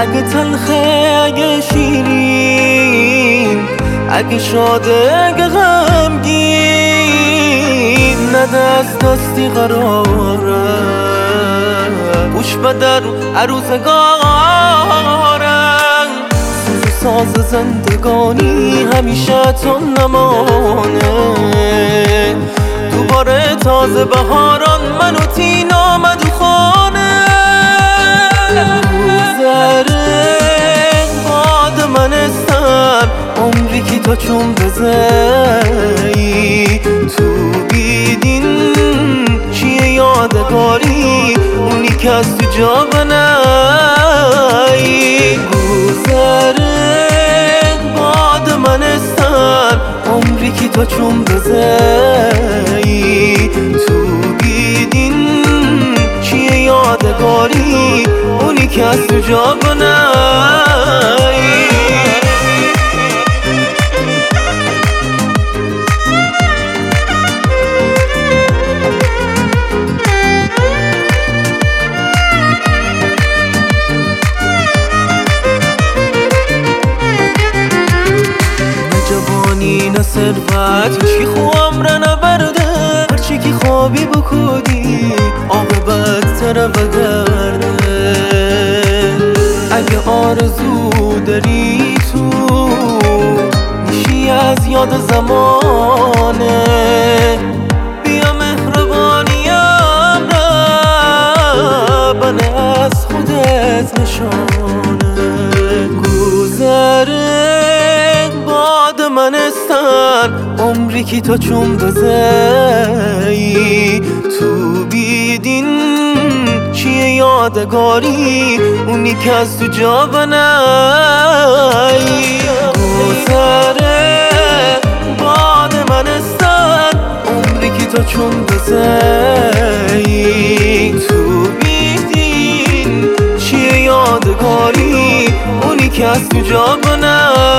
اگه تلخه اگه شیرین، اگه شاده اگه غمگین، نه دست دستی قراره گوش بده عروسگارم. سوز و ساز زندگانی همیشه تو نمانه، دوباره تازه بهاران من و تین آمد و خانه. روزره باد منستن عمری که تا چون بزهی، تو بیدین چیه یادگاری اونی که از تو جا بنایی. روزره باد منستن عمری که تا چون بزهی، تو بیدین چیه یادگاری اونی که از تو جا بنایی. نه ثروت هیچی خوام را نبرده، هرچی که خوابی بکودی عاقبت تره بگرده. اگه آرزو داری تو میشی از یاد زمانه، بیا مهربانیم را بنه از خودت نشانه. گذره باد منستن عمری که تا چون بزهی، تو بیدین چیه یادگاری اونی که از تو جا بنایی. گذره باد منستن عمری که تا چون بزهی، تو بیدین چیه یادگاری اونی که از تو جا بنایی.